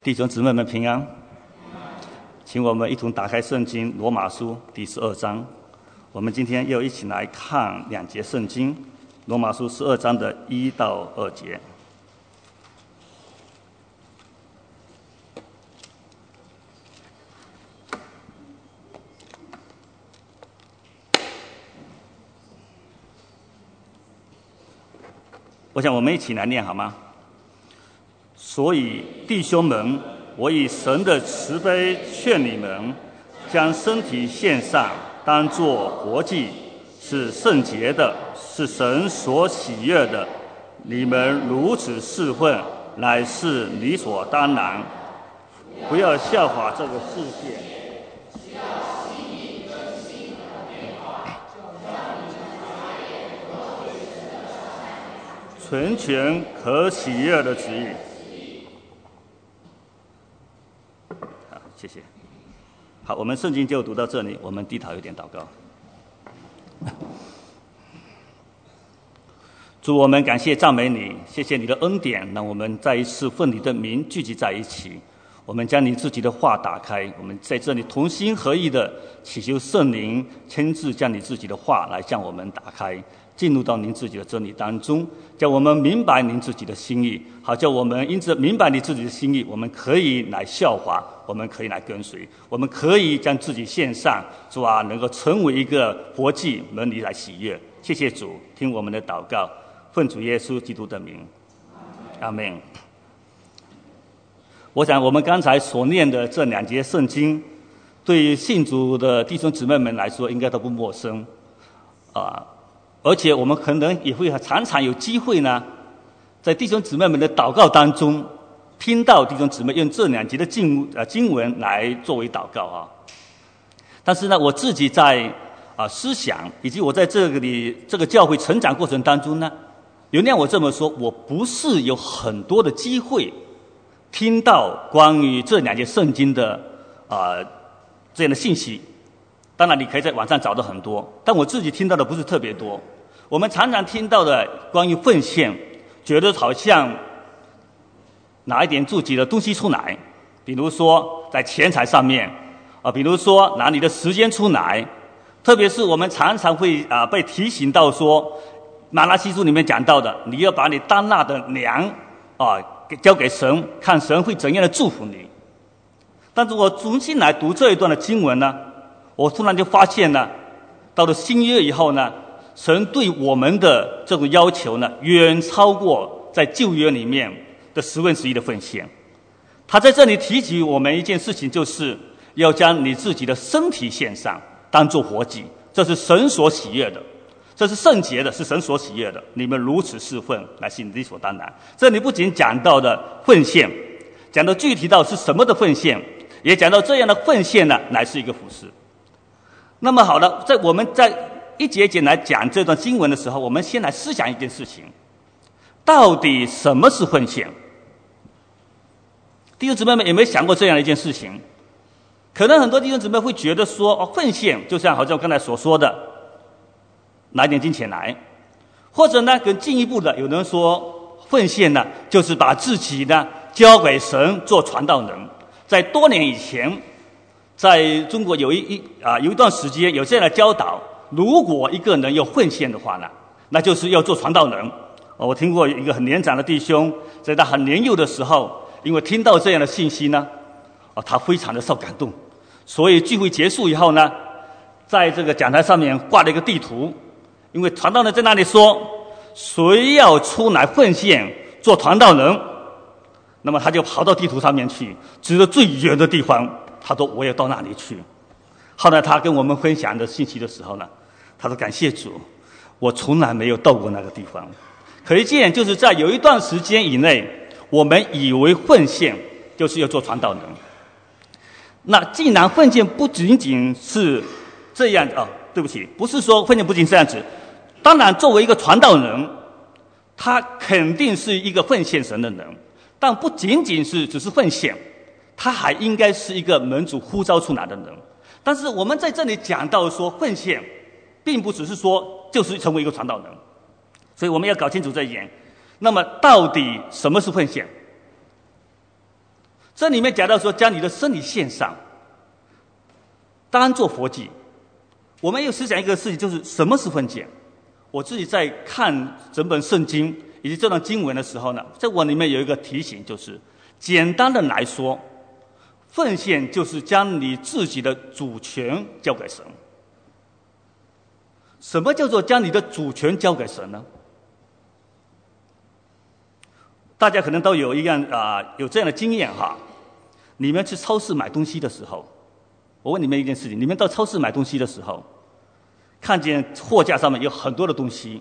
弟兄姊妹们平安，请我们一同打开圣经罗马书第12章。我们今天又一起来看2节圣经，罗马书12章的1到2节。我想我们一起来念好吗？所以弟兄们，我以神的慈悲劝你们，将身体献上，当作活祭，是圣洁的，是神所喜悦的。你们如此侍奉，乃是理所当然。不要效法这个世界，纯全可喜悦的旨意。好，谢谢。好，我们圣经就读到这里，我们低头有点祷告。主，我们感谢赞美你，谢谢你的恩典，让我们再一次奉你的名聚集在一起。我们将你自己的话打开，我们在这里同心合意的祈求圣灵亲自将你自己的话来向我们打开，进入到您自己的真理当中，叫我们明白您自己的心意，好叫我们因此明白你自己的心意，我们可以来效法，我们可以来跟随，我们可以将自己献上，主啊，能够成为一个活祭，蒙你来喜悦。谢谢主，听我们的祷告，奉主耶稣基督的名，阿们。我想我们刚才所念的这2节圣经，对于信主的弟兄姊妹们来说，应该都不陌生而且我们可能也会常常有机会呢，在弟兄姊妹们的祷告当中，听到弟兄姊妹用这2节的经文来作为祷告啊。但是呢，我自己在思想以及我在这个教会成长过程当中呢，原谅我这么说，我不是有很多的机会听到关于这2节圣经的这样的信息。当然你可以在网上找到很多，但我自己听到的不是特别多。我们常常听到的关于奉献，觉得好像拿一点自己的东西出来，比如说在钱财上面比如说拿你的时间出来，特别是我们常常会被提醒到说，马拉基书里面讲到的，你要把你当纳的粮交给神，看神会怎样的祝福你。但是我重新来读这一段的经文呢，我突然就发现呢，到了新约以后呢，神对我们的这种要求呢，远超过在旧约里面的1/10的奉献。他在这里提起我们一件事情，就是要将你自己的身体献上，当作活祭，这是神所喜悦的，这是圣洁的，是神所喜悦的。你们如此侍奉，乃是理所当然。这里不仅讲到的奉献，讲到具体到是什么的奉献，也讲到这样的奉献呢，乃是一个服事。那么好了，我们在一节一节来讲这段经文的时候，我们先来思想一件事情：到底什么是奉献？弟兄姊妹们有没有想过这样的一件事情？可能很多弟兄姊妹会觉得说，奉献就像好像我刚才所说的，拿一点金钱来，或者呢更进一步的，有人说奉献呢就是把自己呢交给神做传道人。在多年以前，在中国有一段时间有这样的教导，如果一个人要奉献的话呢，那就是要做传道人。我听过一个很年长的弟兄，在他很年幼的时候，因为听到这样的信息呢，他非常的受感动，所以聚会结束以后呢，在这个讲台上面挂了一个地图，因为传道人在那里说，谁要出来奉献做传道人，那么他就跑到地图上面去，指着最远的地方，他说我要到那里去。后来他跟我们分享的信息的时候呢，他说感谢主，我从来没有到过那个地方。可见就是在有一段时间以内，我们以为奉献就是要做传道人。那既然奉献不仅仅是这样对不起，不是说奉献不仅是这样子，当然作为一个传道人，他肯定是一个奉献神的人，但不仅仅是只是奉献，他还应该是一个门主呼召出来的人。但是我们在这里讲到说奉献，并不只是说就是成为一个传道人，所以我们要搞清楚这一点。那么到底什么是奉献？ 这里面讲到说，将你的身体献上，当做活祭。我们又思想一个事情，就是什么是奉献？我自己在看整本圣经以及这段经文的时候呢，在我里面有一个提醒，就是简单的来说，奉献就是将你自己的主权交给神。什么叫做将你的主权交给神呢？大家可能都有有这样的经验哈。你们去超市买东西的时候，我问你们一件事情：你们到超市买东西的时候，看见货架上面有很多的东西，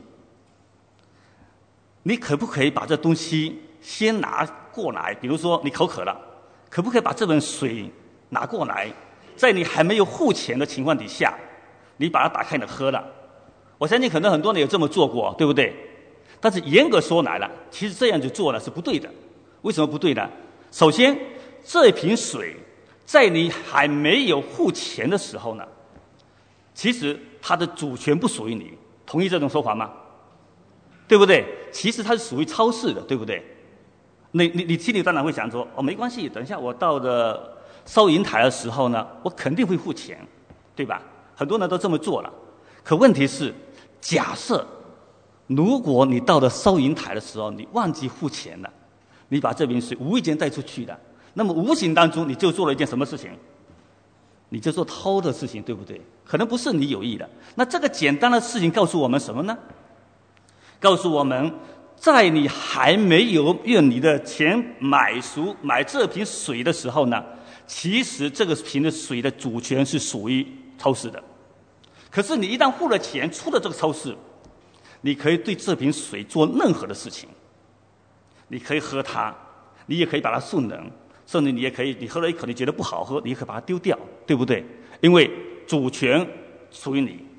你可不可以把这东西先拿过来？比如说你口渴了，可不可以把这盆水拿过来，在你还没有付钱的情况底下，你把它打开你喝了？我相信可能很多人有这么做过，对不对？但是严格说来了，其实这样子做呢是不对的。为什么不对呢？首先，这瓶水在你还没有付钱的时候呢，其实它的主权不属于你。同意这种说法吗？对不对？其实它是属于超市的，对不对？你心里当然会想说，没关系，等一下我到了收银台的时候呢，我肯定会付钱，对吧？很多人都这么做了。可问题是，假设如果你到了收银台的时候，你忘记付钱了，你把这瓶水无意间带出去了，那么无形当中你就做了一件什么事情？你就做偷的事情，对不对？可能不是你有意的。那这个简单的事情告诉我们什么呢？告诉我们，在你还没有用你的钱买这瓶水的时候呢，其实这个瓶的水的主权是属于超市的。可是你一旦付了钱，出了这个超市，你可以对这瓶水做任何的事情。你可以喝它，你也可以把它送人，甚至你也可以，你喝了一口你觉得不好喝，你也可以把它丢掉，对不对？因为主权属于你。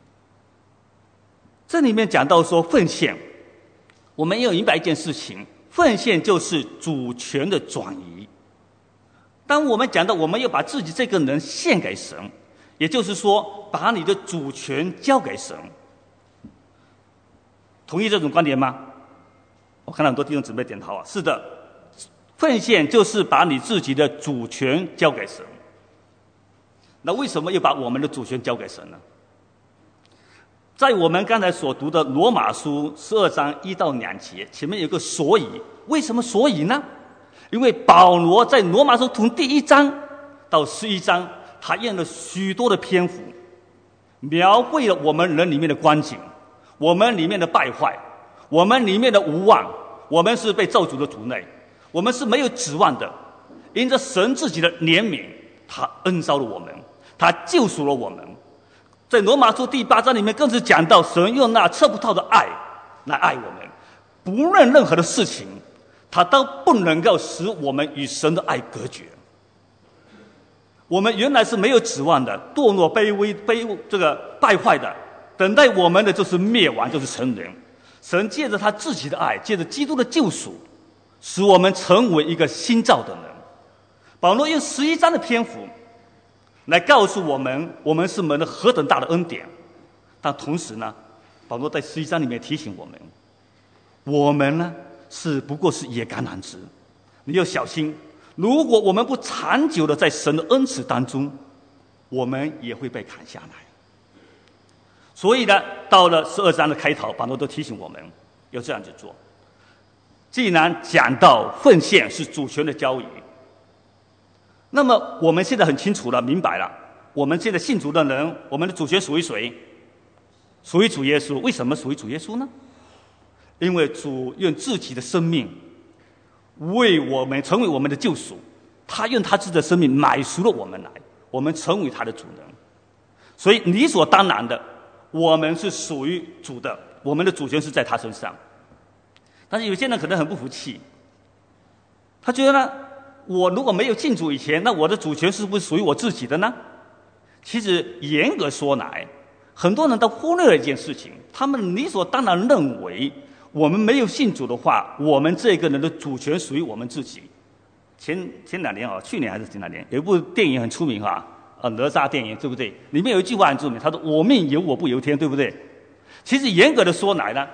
这里面讲到说奉献，我们要明白一件事情，奉献就是主权的转移。当我们讲到我们要把自己这个人献给神，也就是说把你的主权交给神。同意这种观点吗？我看到很多弟兄姊妹点头啊。是的，奉献就是把你自己的主权交给神。那为什么要把我们的主权交给神呢？在我们刚才所读的罗马书12章1到2节，前面有个所以。为什么所以呢？因为保罗在罗马书从第1章到11章，他用了许多的篇幅，描绘了我们人里面的光景，我们里面的败坏，我们里面的无望，我们是被咒诅的族类，我们是没有指望的。因着神自己的怜悯，他恩召了我们，他救赎了我们。在罗马书第8章里面更是讲到，神用那测不透的爱来爱我们，不论任何的事情，他都不能够使我们与神的爱隔绝。我们原来是没有指望的，堕落、卑微、这个败坏的，等待我们的就是灭亡，就是沉沦。神借着他自己的爱，借着基督的救赎，使我们成为一个新造的人。保罗用11章的篇幅来告诉我们，我们是蒙了何等大的恩典。但同时呢，保罗在11章里面提醒我们，我们呢不过是野橄榄枝，你要小心，如果我们不长久的在神的恩慈当中，我们也会被砍下来。所以呢，到了12章的开头，保罗都提醒我们要这样子做。既然讲到奉献是主权的交易，那么我们现在很清楚了，明白了，我们现在信主的人，我们的主权属于谁？属于主耶稣。为什么属于主耶稣呢？因为主用自己的生命为我们成为我们的救赎，他用他自己的生命买赎了我们来，我们成为他的主人。所以理所当然的，我们是属于主的，我们的主权是在他身上。但是有些人可能很不服气，他觉得呢，我如果没有进主以前，那我的主权是不是属于我自己的呢？其实严格说来，很多人都忽略了一件事情，他们理所当然认为我们没有信主的话，我们这个人的主权属于我们自己。前2年去年还是前2年，有一部电影很出名哪吒电影，对不对？里面有一句话很著名，他说我命由我不由天，对不对？其实严格的说来呢，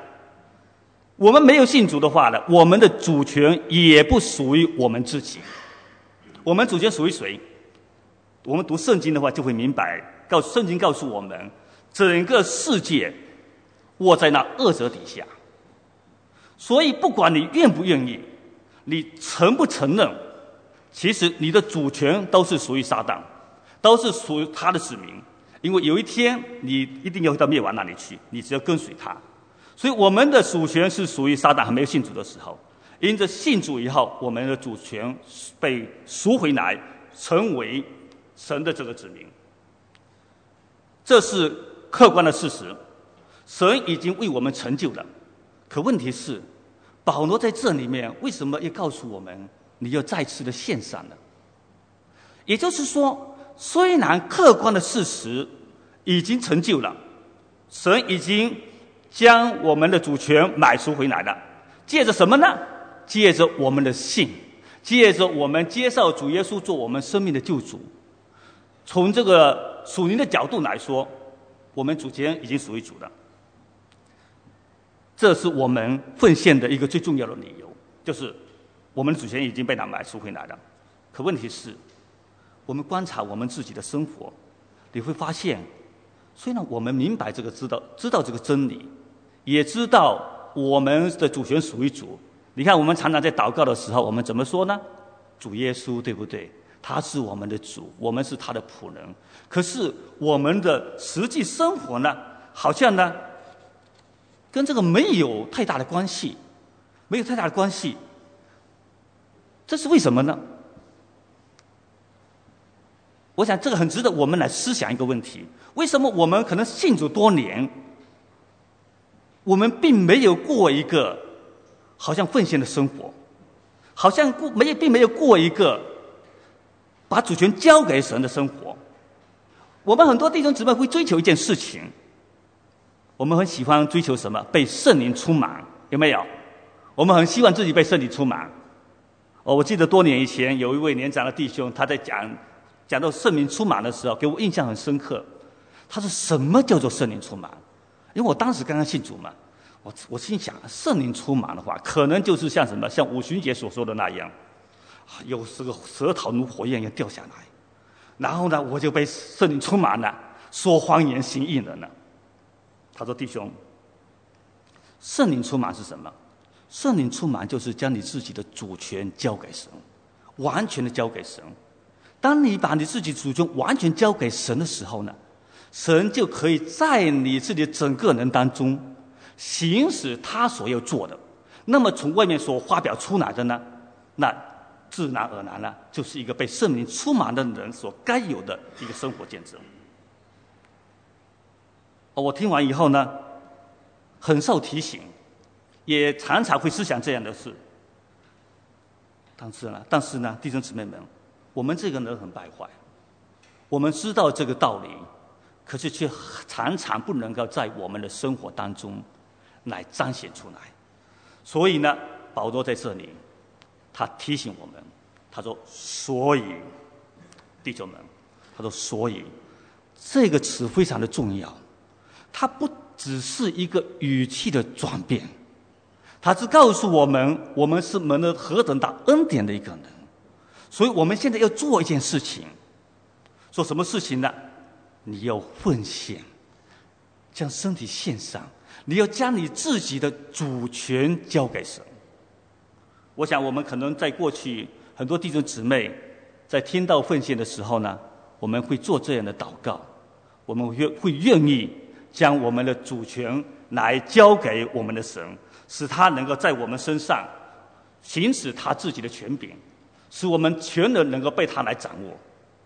我们没有信主的话呢，我们的主权也不属于我们自己。 我们主权属于谁？我们读圣经的话就会明白，圣经告诉我们，整个世界握在那恶者底下。所以不管你愿不愿意，你承不承认，其实你的主权都是属于撒旦，都是属于他的子民。因为有一天你一定要到灭亡那里去，你只要跟随他。所以我们的主权是属于撒旦还没有信主的时候，因着信主以后，我们的主权被赎回来，成为神的这个子民。这是客观的事实，神已经为我们成就了。可问题是，保罗在这里面为什么要告诉我们，你要再次的献上呢？也就是说，虽然客观的事实已经成就了，神已经将我们的主权买赎回来了，借着什么呢？借着我们的信，借着我们接受主耶稣做我们生命的救主。从这个属灵的角度来说，我们主权已经属于主了。这是我们奉献的一个最重要的理由，就是我们的主权已经被他买赎回来了。可问题是，我们观察我们自己的生活，你会发现，虽然我们明白这个知道这个真理，也知道我们的主权属于主。你看，我们常常在祷告的时候，我们怎么说呢？主耶稣，对不对？他是我们的主，我们是他的仆人。可是我们的实际生活呢，好像呢，跟这个没有太大的关系，没有太大的关系。这是为什么呢？我想这个很值得我们来思想一个问题：为什么我们可能信主多年，我们并没有过一个好像奉献的生活，好像并没有过一个把主权交给神的生活？我们很多弟兄姊妹会追求一件事情，我们很喜欢追求什么？被圣灵充满，有没有？我们很希望自己被圣灵充满。我记得多年以前有一位年长的弟兄，他在讲到圣灵充满的时候，给我印象很深刻。他说：“什么叫做圣灵充满？”因为我当时刚刚信主嘛，我心想，圣灵充满的话，可能就是像什么，像五旬节所说的那样，有这个舌头如火焰要掉下来，然后呢，我就被圣灵充满了，说方言行异能了。他说：“弟兄，圣灵充满是什么？圣灵充满就是将你自己的主权交给神，完全的交给神。当你把你自己主权完全交给神的时候呢，神就可以在你自己的整个人当中行使他所要做的。那么从外面所发表出来的呢，那自然而然呢，就是一个被圣灵充满的人所该有的一个生活见证。”我听完以后呢，很受提醒，也常常会思想这样的事。但是呢，弟兄姊妹们，我们这个人很败坏，我们知道这个道理，可是却常常不能够在我们的生活当中来彰显出来。所以呢，保罗在这里他提醒我们，他说：“所以，弟兄们，他说所以，这个词非常的重要。它不只是一个语气的转变，它是告诉我们，我们是蒙了何等大恩典的一个人。所以我们现在要做一件事情，做什么事情呢？你要奉献，将身体献上，你要将你自己的主权交给神。”我想我们可能在过去很多弟兄姊妹在听到奉献的时候呢，我们会做这样的祷告，我们会愿意将我们的主权来交给我们的神，使他能够在我们身上行使他自己的权柄，使我们全人能够被他来掌握。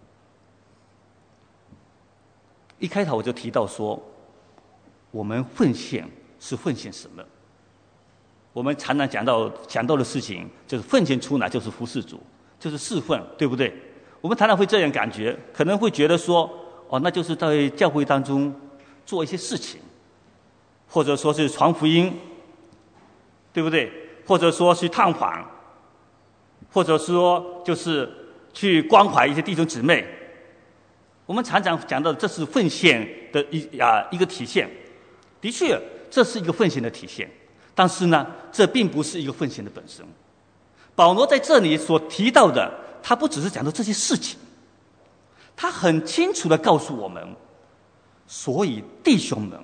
一开头我就提到说，我们奉献是奉献什么？我们常常讲到的事情，就是奉献出来就是服侍主，就是侍奉，对不对？我们常常会这样感觉，可能会觉得说，那就是在教会当中做一些事情，或者说是传福音，对不对？或者说去探访，或者说就是去关怀一些弟兄姊妹。我们常常讲到，这是奉献的一个体现。的确，这是一个奉献的体现，但是呢，这并不是一个奉献的本身。保罗在这里所提到的， 他不只是讲到这些事情，他很清楚地告诉我们，所以弟兄们，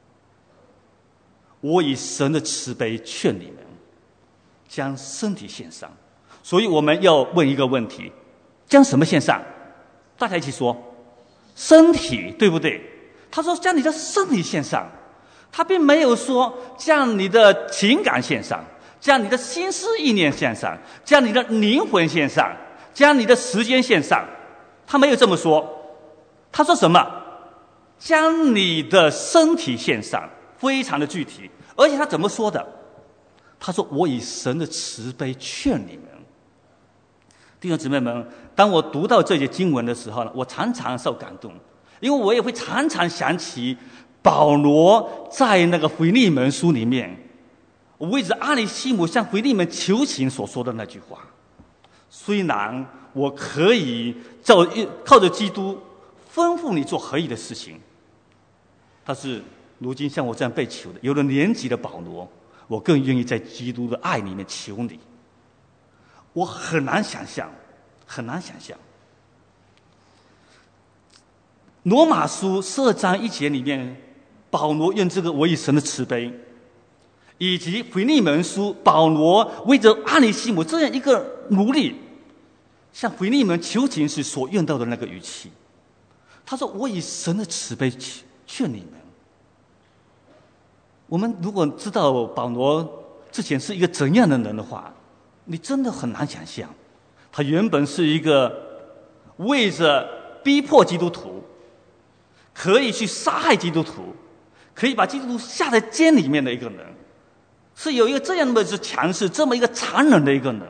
我以神的慈悲劝你们，将身体献上。所以我们要问一个问题，将什么献上？大家一起说，身体，对不对？他说将你的身体献上，他并没有说将你的情感献上，将你的心思意念献上，将你的灵魂献上，将你的时间献上，他没有这么说。他说什么？将你的身体献上，非常的具体。而且他怎么说的？他说我以神的慈悲劝你们。弟兄姊妹们，当我读到这些经文的时候呢，我常常受感动，因为我也会常常想起保罗在那个腓利门书里面为着阿里西姆向腓利门求情所说的那句话。虽然我可以靠着基督吩咐你做合意的事情，但是如今像我这样被囚的，有了年纪的保罗，我更愿意在基督的爱里面求你。我很难想象，很难想象。罗马书12章1节里面，保罗用这个我以神的慈悲，以及腓利门书保罗为着阿里西姆这样一个奴隶向腓利门求情时所用到的那个语气，他说我以神的慈悲劝你们。我们如果知道保罗之前是一个怎样的人的话，你真的很难想象，他原本是一个为着逼迫基督徒，可以去杀害基督徒，可以把基督徒下在监里面的一个人，是有一个这样的强势，这么一个残忍的一个人。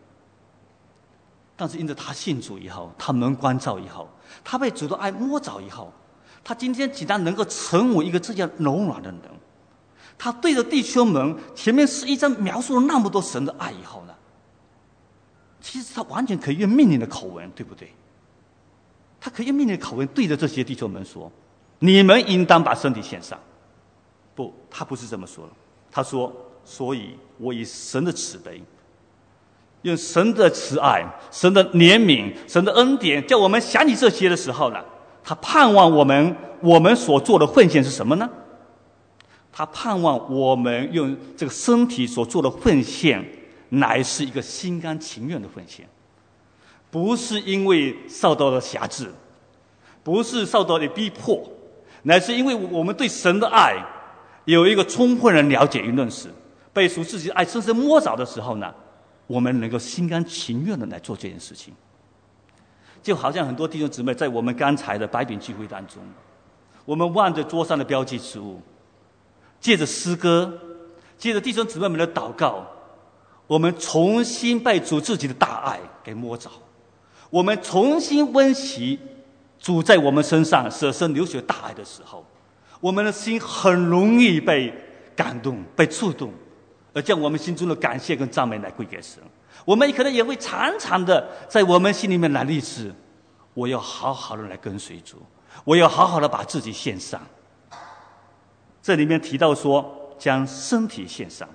但是因着他信主以后，他蒙光照以后，他被主的爱摸着以后，他今天竟然能够成为一个这样柔软的人。他对着弟兄们前面11章描述了那么多神的爱以后呢，其实他完全可以用命令的口吻，对不对？他可以用命令的口吻对着这些弟兄们说，你们应当把身体献上。不，他不是这么说的。他说，所以我以神的慈悲，用神的慈爱，神的怜悯，神的恩典，叫我们想起这些的时候呢，他盼望我们所做的奉献是什么呢？他盼望我们用这个身体所做的奉献，乃是一个心甘情愿的奉献，不是因为受到了辖制，不是受到了逼迫，乃是因为我们对神的爱有一个充分的了解与认识，被属自己的爱深深摸着的时候呢，我们能够心甘情愿的来做这件事情。就好像很多弟兄姊妹在我们刚才的白饼聚会当中，我们望着桌上的标记食物，借着诗歌，借着弟兄姊妹们的祷告，我们重新被主自己的大爱给摸着，我们重新温习主在我们身上舍身流血大爱的时候，我们的心很容易被感动，被触动，而将我们心中的感谢跟赞美来归给神。我们可能也会常常的在我们心里面来立志，我要好好的来跟随主，我要好好的把自己献上。这里面提到说将身体献上，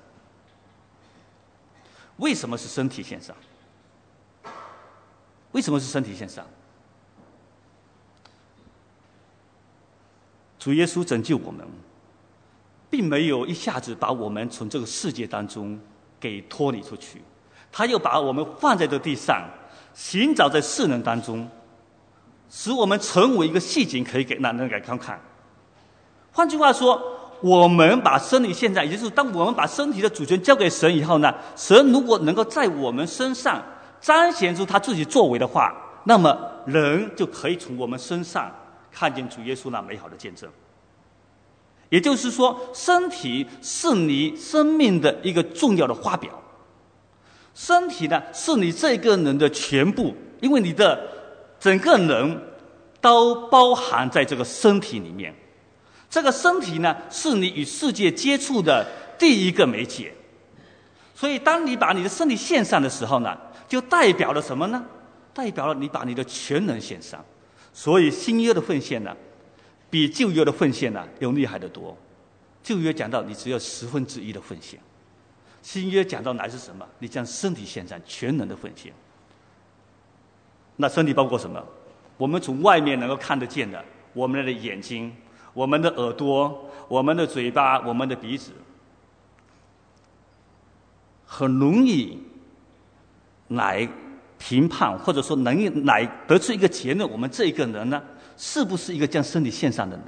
为什么是身体献上？为什么是身体献上？主耶稣拯救我们，并没有一下子把我们从这个世界当中给脱离出去，他又把我们放在这地上，行走在世人当中，使我们成为一个细景，可以给让人来看看。换句话说，我们把身体献上，也就是当我们把身体的主权交给神以后呢，神如果能够在我们身上彰显出他自己作为的话，那么人就可以从我们身上看见主耶稣那美好的见证。也就是说，身体是你生命的一个重要的花表，身体呢是你这个人的全部，因为你的整个人都包含在这个身体里面。这个身体呢是你与世界接触的第一个媒介，所以当你把你的身体献上的时候呢，就代表了什么呢？代表了你把你的全人献上。所以新约的奉献呢，比旧约的奉献呢要厉害得多。旧约讲到你只有1/10的奉献，新约讲到乃是什么？你将身体献上，全人的奉献。 那身体包括什么？我们从外面能够看得见的，我们的眼睛、我们的耳朵、我们的嘴巴、我们的鼻子，很容易来评判，或者说能来得出一个结论：我们这一个人呢，是不是一个将身体献上的人？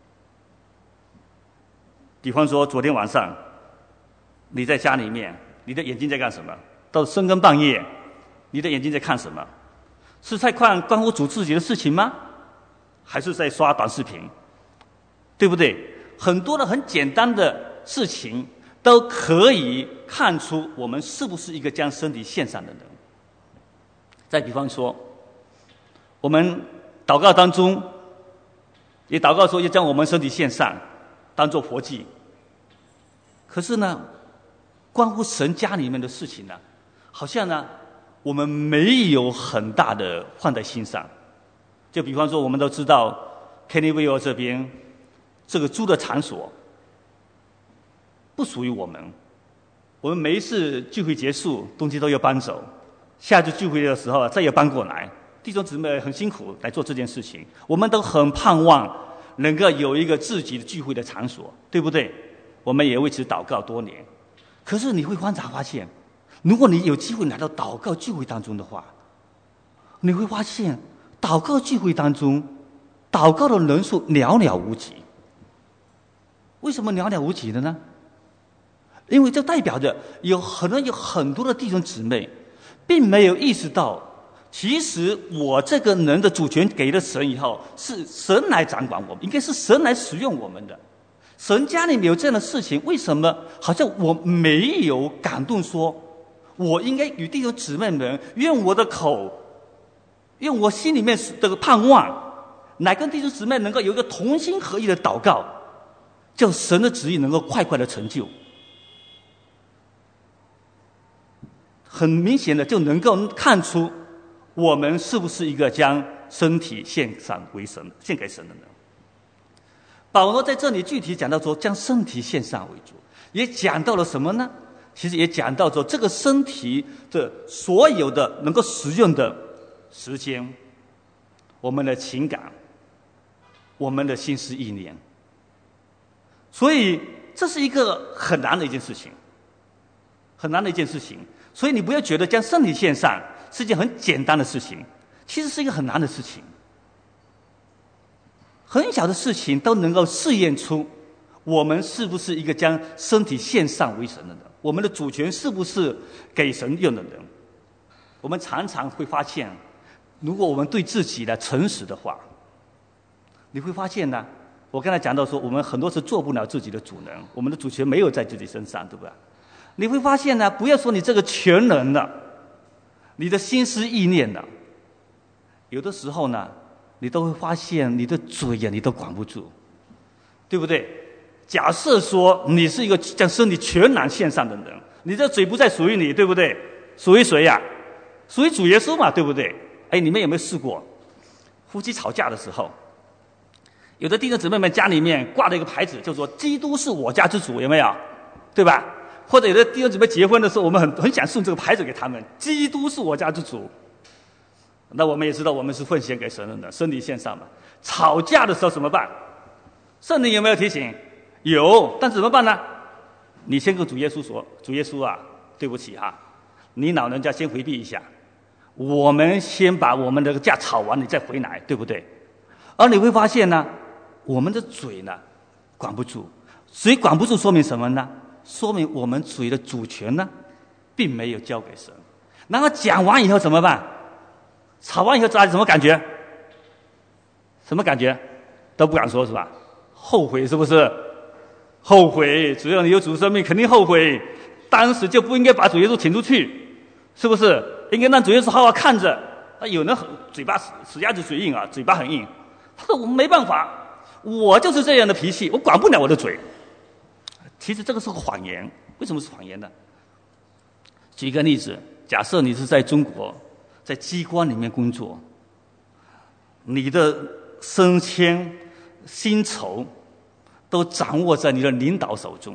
比方说，昨天晚上你在家里面，你的眼睛在干什么？到深更半夜，你的眼睛在看什么？是在看关乎主自己的事情吗？还是在刷短视频？对不对？很多的很简单的事情都可以看出我们是不是一个将身体献上的人。再比方说，我们祷告当中也祷告说要将我们身体献上，当作活祭。可是呢，关乎神家里面的事情呢，好像呢我们没有很大的放在心上。就比方说，我们都知道 Kennyville 这边这个租的场所不属于我们，我们每一次聚会结束，东西都要搬走，下次聚会的时候再要搬过来。弟兄姊妹很辛苦来做这件事情，我们都很盼望能够有一个自己的聚会的场所，对不对？我们也为此祷告多年。可是你会观察发现，如果你有机会来到祷告聚会当中的话，你会发现祷告聚会当中祷告的人数寥寥无几。为什么寥寥无几的呢？因为这代表着可能有很多的弟兄姊妹并没有意识到，其实我这个人的主权给了神以后，是神来掌管我们，应该是神来使用我们的。神家里面有这样的事情，为什么好像我没有感动说，我应该与弟兄姊妹们用我的口，用我心里面的盼望，来跟弟兄姊妹能够有一个同心合意的祷告，叫神的旨意能够快快的成就。很明显的就能够看出我们是不是一个将身体献上为神、献给神的人。保罗在这里具体讲到说，将身体献上为主，也讲到了什么呢？其实也讲到说，这个身体的所有的能够使用的时间，我们的情感，我们的心思意念。所以这是一个很难的一件事情，很难的一件事情。所以你不要觉得将身体献上是一件很简单的事情，其实是一个很难的事情。很小的事情都能够试验出我们是不是一个将身体献上为神的人，我们的主权是不是给神用的人。我们常常会发现，如果我们对自己的诚实的话，你会发现呢，我刚才讲到说，我们很多次做不了自己的主人，我们的主权没有在自己身上，对不对？你会发现呢，不要说你这个全能了，你的心思意念了，有的时候呢，你都会发现你的嘴呀，你都管不住，对不对？假设说你是一个将身体全然献上的人，你的嘴不再属于你，对不对？属于谁呀？属于主耶稣嘛，对不对？哎，你们有没有试过，夫妻吵架的时候，有的弟兄姊妹们家里面挂了一个牌子，就说基督是我家之主，有没有？对吧？或者有的弟兄姊妹结婚的时候，我们很想送这个牌子给他们，基督是我家之主。那我们也知道我们是奉献给神的，身体献上嘛。吵架的时候怎么办？圣灵有没有提醒？有，但怎么办呢？你先跟主耶稣说，主耶稣啊，对不起啊，你老人家先回避一下，我们先把我们的架吵完，你再回来，对不对？而你会发现呢，我们的嘴呢管不住，嘴管不住说明什么呢？说明我们嘴的主权呢并没有交给神。然后讲完以后怎么办？吵完以后什么感觉？什么感觉？都不敢说是吧？后悔是不是？后悔，只要你有主生命肯定后悔，当时就不应该把主耶稣请出去，是不是？应该让主耶稣好好看着。有人嘴巴死鸭子嘴硬啊，嘴巴很硬，他说我没办法，我就是这样的脾气，我管不了我的嘴。其实这个是个谎言。为什么是谎言呢？举一个例子，假设你是在中国在机关里面工作，你的升迁薪酬都掌握在你的领导手中，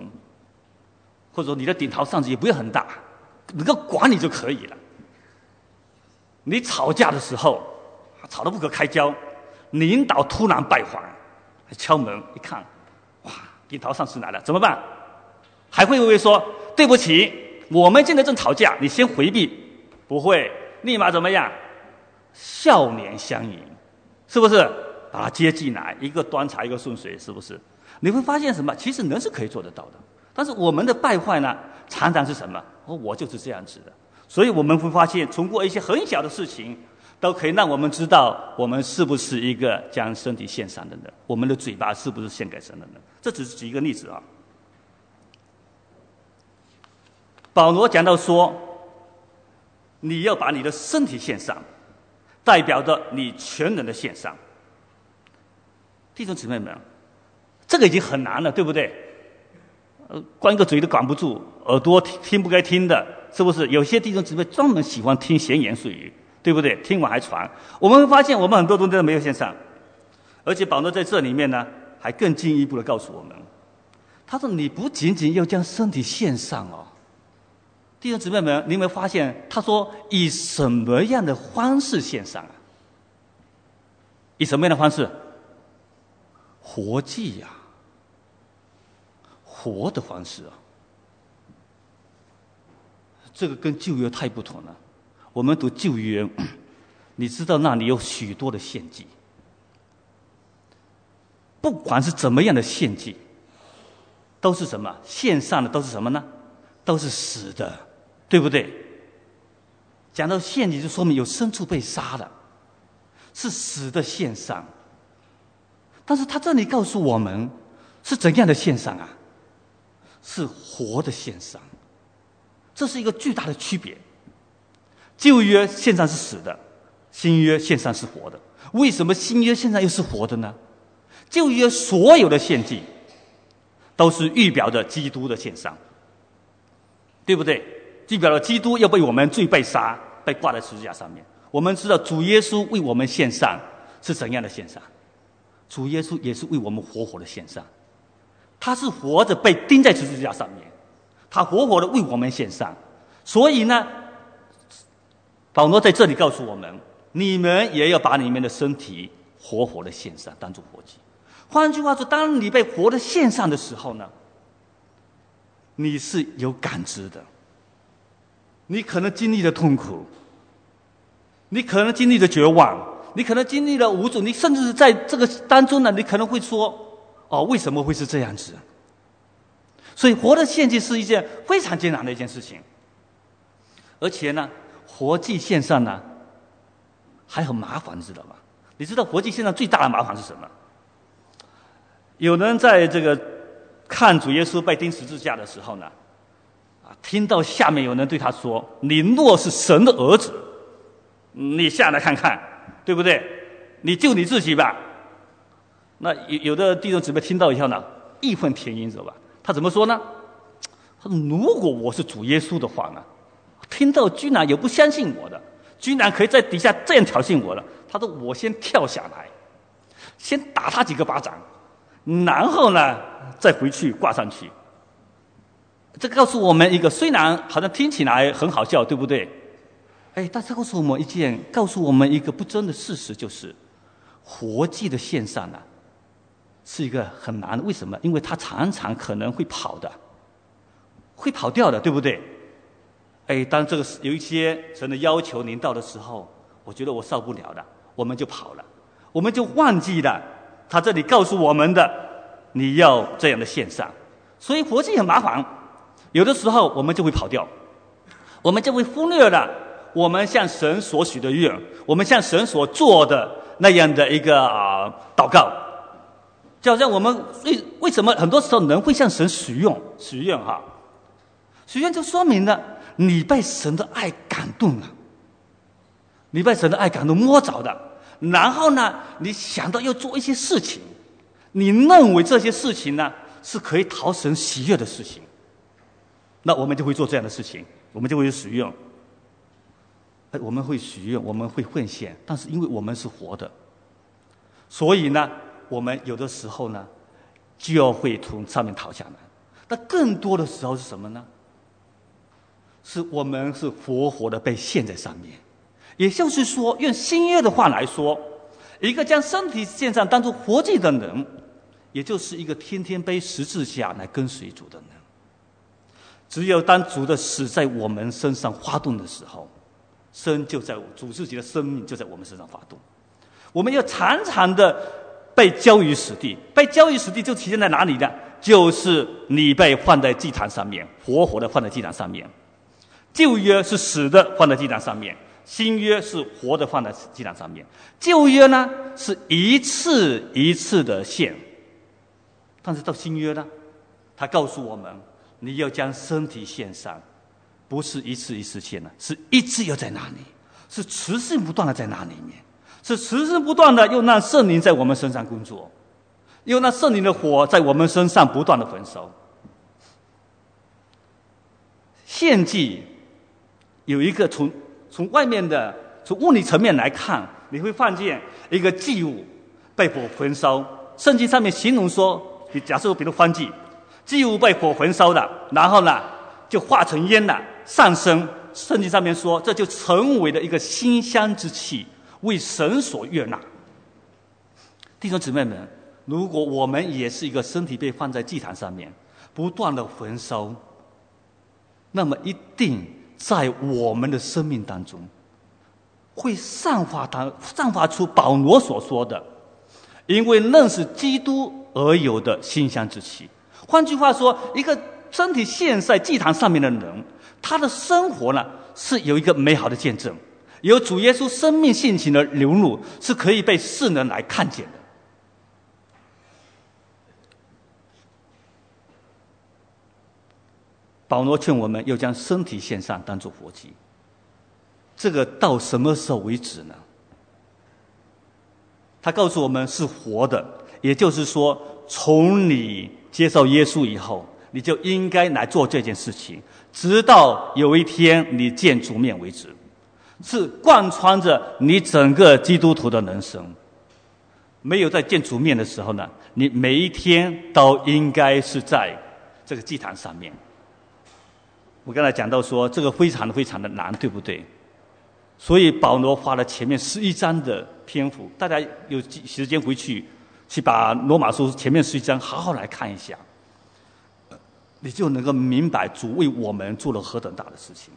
或者说你的顶头上司也不要很大，能够管理就可以了。 你吵架的时候，吵得不可开交，领导突然拜访，敲门一看，哇，领导上司来了，怎么办？还会不会说对不起，我们现在正吵架，你先回避？不会，立马怎么样？笑脸相迎，是不是？把他接进来，一个端茶一个顺水，是不是？你会发现什么？其实人是可以做得到的，但是我们的败坏呢，常常是什么？我就是这样子的。所以我们会发现，通过一些很小的事情，都可以让我们知道我们是不是一个将身体献上的人，我们的嘴巴是不是献给神的人。这只是举一个例子啊。保罗讲到说，你要把你的身体献上，代表着你全人的献上。弟兄姊妹们，这个已经很难了，对不对？关一个嘴都管不住，耳朵听不该听的，是不是？有些弟兄姊妹专门喜欢听闲言碎语，对不对？听完还传。我们会发现，我们很多东西都没有献上，而且保罗在这里面呢，还更进一步的告诉我们，他说：“你不仅仅要将身体献上哦，弟兄姊妹们，你有没有发现？他说以什么样的方式献上啊？以什么样的方式？活祭呀，活的方式啊。这个跟旧约太不同了。我们读旧约，你知道那里有许多的献祭，不管是怎么样的献祭，都是什么？献上的都是什么呢？都是死的，对不对？讲到献祭，就说明有牲畜被杀了，是死的献上。但是他这里告诉我们，是怎样的献上啊？是活的献上。这是一个巨大的区别。旧约献上是死的，新约献上是活的。为什么新约献上又是活的呢？旧约所有的献祭都是预表着基督的献上，对不对？预表了基督要被我们罪被杀，被挂在十字架上面。我们知道主耶稣为我们献上是怎样的献上？主耶稣也是为我们活活的献上，他是活着被钉在十字架上面，他活活的为我们献上。所以呢，保罗在这里告诉我们，你们也要把你们的身体活活的献上，当作活祭。换句话说，当你被活的献上的时候呢，你是有感知的，你可能经历了痛苦，你可能经历了绝望，你可能经历了无助，你甚至在这个当中呢，你可能会说：“哦，为什么会是这样子？”所以，活的献祭是一件非常艰难的一件事情，而且呢，活祭献上呢还很麻烦，知道吗？你知道活祭献上最大的麻烦是什么？有人在这个看主耶稣被钉十字架的时候呢，听到下面有人对他说：“你若是神的儿子，你下来看看。”对不对？你救你自己吧。那有的弟兄姊妹听到以后呢，义愤填膺，知道吧？他怎么说呢？他说：“如果我是主耶稣的话呢，听到居然有不相信我的，居然可以在底下这样挑衅我了。”他说：“我先跳下来，先打他几个巴掌，然后呢，再回去挂上去。”这告诉我们一个，虽然好像听起来很好笑，对不对？但是告诉我们一个不争的事实，就是活祭的献上呢，是一个很难的。为什么？因为他常常可能会跑的，会跑掉的，对不对？当这个有一些神的要求临到的时候，我觉得我受不了了，我们就跑了，我们就忘记了他这里告诉我们的，你要这样的献上。所以活祭很麻烦，有的时候我们就会跑掉，我们就会忽略了我们向神所许的愿，我们向神所做的那样的一个祷告，就好像我们为什么很多时候人会向神许愿哈？许愿就说明了你被神的爱感动了，你被神的爱感动摸着的，然后呢，你想到要做一些事情，你认为这些事情呢是可以讨神喜悦的事情，那我们就会做这样的事情，我们就会许愿。我们会许愿，我们会奉献，但是因为我们是活的，所以呢，我们有的时候呢，就要会从上面逃下来。那更多的时候是什么呢？是我们是活活的被献在上面， 也就是说，用新约的话来说，一个将身体献上当作活祭的人，也就是一个天天背十字架来跟随主的人。只有当主的死在我们身上发动的时候，主自己的生命就在我们身上发动。我们要常常的被交于死地，被交于死地就体现在哪里呢？就是你被放在祭坛上面，活活的放在祭坛上面。旧约是死的放在祭坛上面，新约是活的放在祭坛上面。旧约呢是一次一次的献，但是到新约呢，他告诉我们，你要将身体献上，不是一次一次献了，是一直要在那里，是持续不断的在那里面，是持续不断的又让圣灵在我们身上工作，又让圣灵的火在我们身上不断的焚烧。献祭有一个从外面的从物理层面来看，你会发现一个祭物被火焚烧。圣经上面形容说，假设比如燔祭，祭物被火焚烧的，然后呢就化成烟了，上升。圣经上面说，这就成为了一个馨香之气，为神所悦纳。弟兄姊妹们，如果我们也是一个身体被放在祭坛上面，不断的焚烧，那么一定在我们的生命当中，会散发出保罗所说的，因为认识基督而有的馨香之气。换句话说，一个身体献在祭坛上面的人，他的生活呢是有一个美好的见证，有主耶稣生命性情的流露，是可以被世人来看见的。保罗劝我们要将身体献上当作活祭，这个到什么时候为止呢？他告诉我们是活的，也就是说，从你接受耶稣以后，你就应该来做这件事情，直到有一天你见主面为止，是贯穿着你整个基督徒的人生。没有在见主面的时候呢，你每一天都应该是在这个祭坛上面。我刚才讲到说，这个非常非常的难，对不对？所以保罗花了前面11章的篇幅，大家有时间回去把罗马书前面11章好好来看一下，你就能够明白主为我们做了何等大的事情。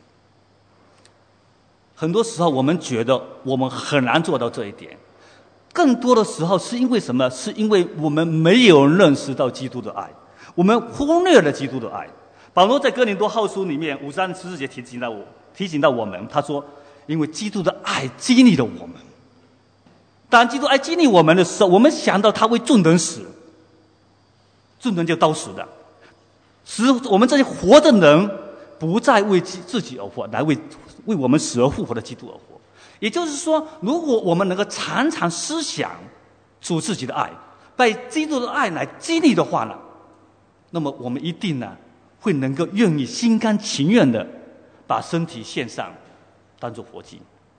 很多时候我们觉得我们很难做到这一点，更多的时候是因为什么？是因为我们没有认识到基督的爱，我们忽略了基督的爱。保罗在哥林多后书里面5章14节提醒到我们，他说，因为基督的爱激励了我们。当基督爱激励我们的时候，我们想到他为众人死，众人就都死的，使我们这些活的人不再为自己而活，来为我们死而复活的基督而活。也就是说，如果我们能够常常思想主自己的爱，被基督的爱来激励的话呢，那么我们一定呢会能够愿意心甘情愿的把身体献上当作活祭。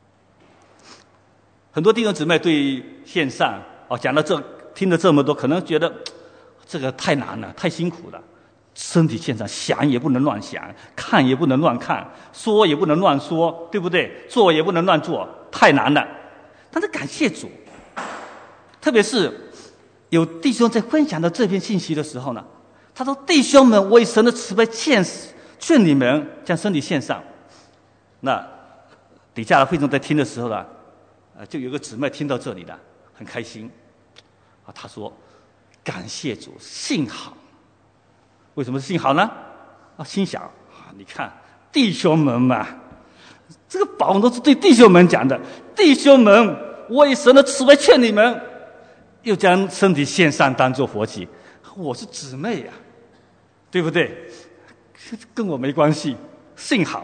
很多弟兄姊妹对献上讲到这，听了这么多，可能觉得这个太难了，太辛苦了。身体献上，想也不能乱想，看也不能乱看，说也不能乱说，对不对？做也不能乱做，太难了。但是感谢主，特别是有弟兄在分享到这篇信息的时候呢，他说：“弟兄们，为神的慈悲劝你们将身体献上。”那底下的会众在听的时候呢，就有个姊妹听到这里呢，很开心他说：“感谢主，幸好。”为什么是幸好呢？心想你看弟兄们嘛，这个保罗是对弟兄们讲的，弟兄们，为神的慈悲劝你们，又将身体献上当作活祭。我是姊妹呀，对不对？跟我没关系，幸好。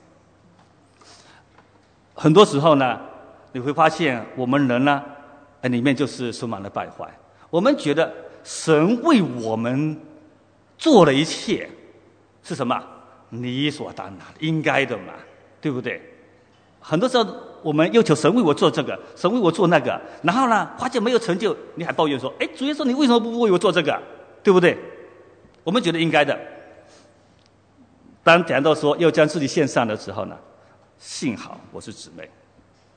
很多时候呢，你会发现我们人呢，里面就是充满了败坏。我们觉得神为我们做了一切是什么？理所当然，应该的嘛，对不对？很多时候我们要求神为我做这个，神为我做那个，然后呢发现没有成就，你还抱怨说：“哎，主耶稣，你为什么不为我做这个？”对不对？我们觉得应该的。当讲到说要将自己献上的时候呢，幸好我是姊妹，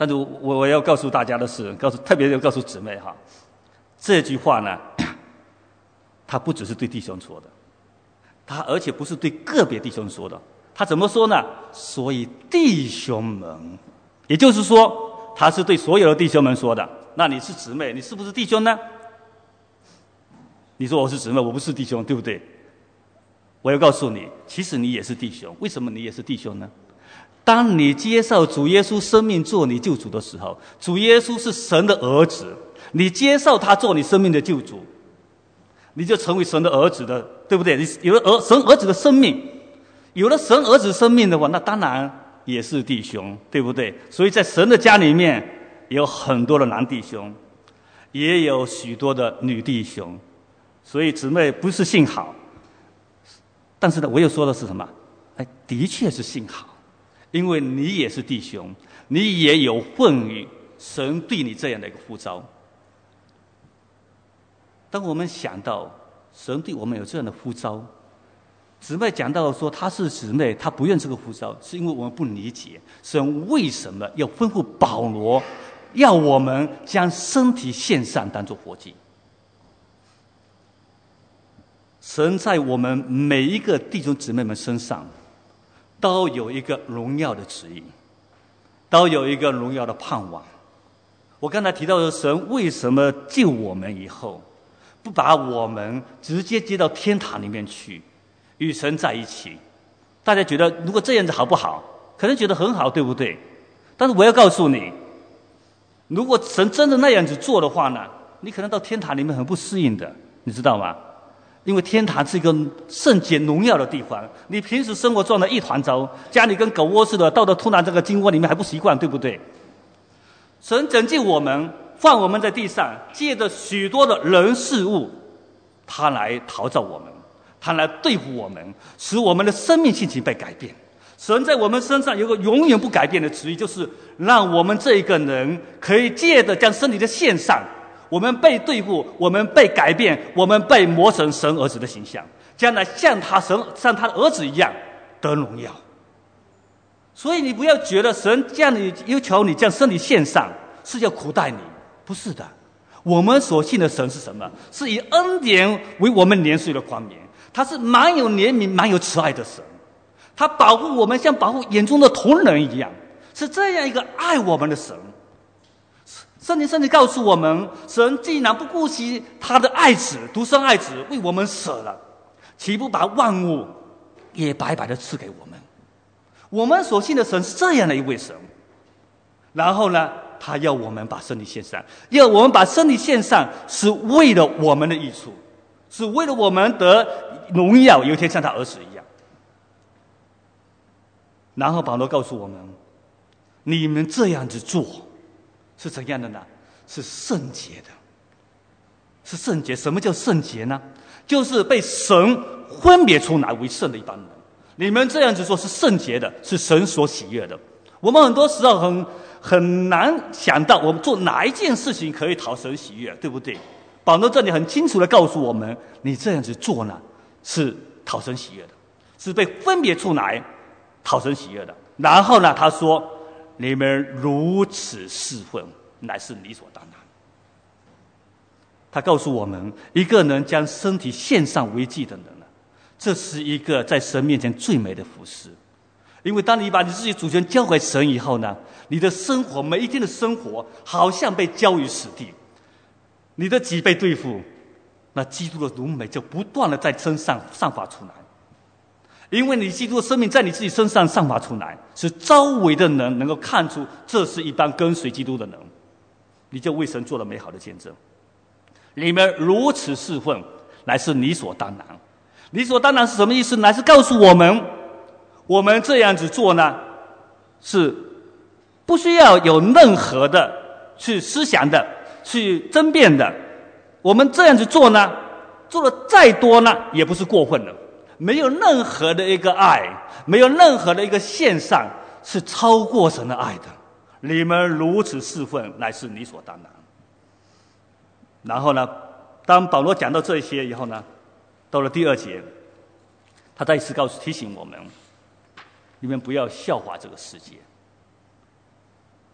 但是我要告诉大家的是，特别要告诉姊妹哈，这句话呢，他不只是对弟兄说的，他而且不是对个别弟兄说的。他怎么说呢？所以弟兄们，也就是说，他是对所有的弟兄们说的。那你是姊妹，你是不是弟兄呢？你说我是姊妹，我不是弟兄，对不对？我要告诉你，其实你也是弟兄。为什么你也是弟兄呢？当你接受主耶稣生命做你救主的时候，主耶稣是神的儿子，你接受他做你生命的救主，你就成为神的儿子的，对不对？你有了神儿子的生命，有了神儿子生命的话，那当然也是弟兄，对不对？所以在神的家里面有很多的男弟兄，也有许多的女弟兄。所以姊妹不是幸好，但是呢，我又说的是什么？的确是幸好，因为你也是弟兄，你也有份于神对你这样的一个呼召。当我们想到神对我们有这样的呼召，姊妹讲到说她是姊妹，她不愿这个呼召，是因为我们不理解神为什么要吩咐保罗要我们将身体献上当作活祭。神在我们每一个弟兄姊妹们身上都有一个荣耀的旨意，都有一个荣耀的盼望。我刚才提到的神为什么救我们以后不把我们直接接到天堂里面去与神在一起？大家觉得如果这样子好不好？可能觉得很好，对不对？但是我要告诉你，如果神真的那样子做的话呢，你可能到天堂里面很不适应的，你知道吗？因为天堂是一个圣洁荣耀的地方，你平时生活撞得一团糟，家里跟狗窝似的，到了突然这个金窝里面还不习惯，对不对？神拯救我们，放我们在地上，借着许多的人事物，他来陶造我们，他来对付我们，使我们的生命性情被改变。神在我们身上有个永远不改变的旨意，就是让我们这一个人可以借着将身体的献上，我们被对付，我们被改变，我们被磨成神儿子的形象，将来像他的儿子一样得荣耀。所以你不要觉得神这样的要求你将身体献上是要苦待你，不是的。我们所信的神是什么？是以恩典为我们年岁的宽免，他是满有怜悯满有慈爱的神，他保护我们像保护眼中的瞳人一样，是这样一个爱我们的神。圣经甚至告诉我们，神既然不顾惜他的爱子独生爱子为我们舍了，岂不把万物也白白的赐给我们？我们所信的神是这样的一位神。然后呢，他要我们把身体献上，要我们把身体献上，是为了我们的益处，是为了我们得荣耀，有一天像他儿子一样。然后保罗告诉我们，你们这样子做是怎样的呢？是圣洁的，是圣洁。什么叫圣洁呢？就是被神分别出来为圣的一般人。你们这样子做是圣洁的，是神所喜悦的。我们很多时候很难想到我们做哪一件事情可以讨神喜悦，对不对？保罗这里很清楚的告诉我们，你这样子做呢是讨神喜悦的，是被分别出来讨神喜悦的。然后呢，他说你们如此侍奉，乃是理所当然。他告诉我们，一个人将身体献上为祭的人呢，这是一个在神面前最美的服事。因为当你把你自己主权交给神以后呢，你的生活每一天的生活好像被交于死地，你的己被对付，那基督的荣美就不断的在身上散发出来。因为你基督的生命在你自己身上散发出来，使周围的人能够看出这是一般跟随基督的人，你就为神做了美好的见证。你们如此侍奉，乃是理所当然。理所当然是什么意思？乃是告诉我们，我们这样子做呢，是不需要有任何的去思想的，去争辩的。我们这样子做呢，做的再多呢，也不是过分的。没有任何的一个爱，没有任何的一个献上是超过神的爱的。你们如此侍奉，乃是理所当然。然后呢，当保罗讲到这些以后呢，到了第2节，他再一次提醒我们，你们不要效法这个世界。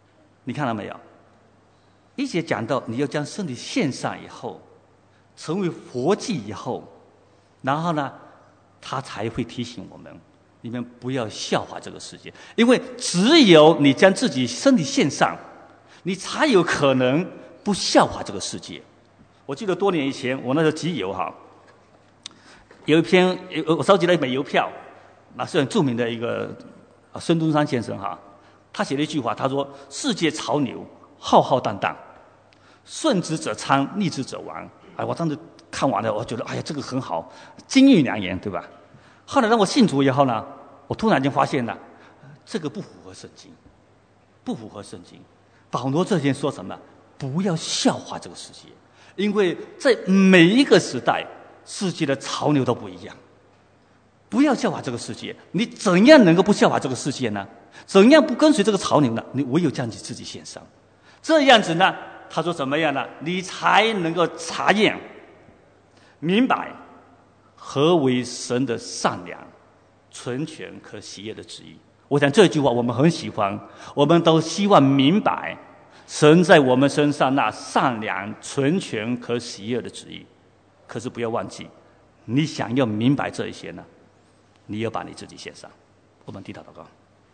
你看到没有？一节讲到你要将身体献上以后，成为活祭以后，然后呢，他才会提醒我们：你们不要效法这个世界，因为只有你将自己身体献上，你才有可能不效法这个世界。我记得多年以前，我那时候集邮有一篇我收集了一本邮票，那是很著名的一个孙中山先生他写了一句话，他说：“世界潮流浩浩荡荡，顺之者昌，逆之者亡。”我当时看完了，我觉得这个很好，金玉良言，对吧？后来让我信主以后呢，我突然间发现了，这个不符合圣经，不符合圣经。保罗这边说什么？不要效法这个世界，因为在每一个时代，世界的潮流都不一样。不要效法这个世界，你怎样能够不效法这个世界呢？怎样不跟随这个潮流呢？你唯有将你自己献上，这样子呢，他说怎么样呢？你才能够查验、明白何为神的善良、纯全、可喜悦的旨意。我想这句话我们很喜欢，我们都希望明白神在我们身上那善良、纯全、可喜悦的旨意。可是不要忘记，你想要明白这一些呢，你要把你自己献上。我们低头祷告。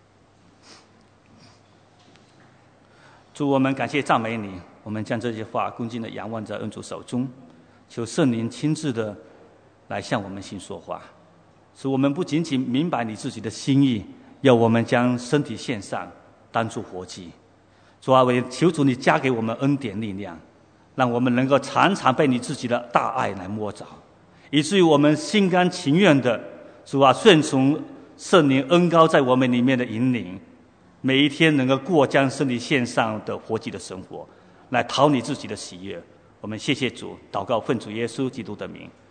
主，我们感谢赞美你，我们将这些话恭敬地仰望在恩主手中，求圣灵亲自的来向我们心说话，使我们不仅仅明白你自己的心意，要我们将身体献上，当作活祭。主啊，为求主你加给我们恩典力量，让我们能够常常被你自己的大爱来摸着，以至于我们心甘情愿的，主啊，顺从圣灵恩膏在我们里面的引领，每一天能够过将身体献上的活祭的生活，来讨你自己的喜悦。我们谢谢主，祷告奉主耶稣基督的名。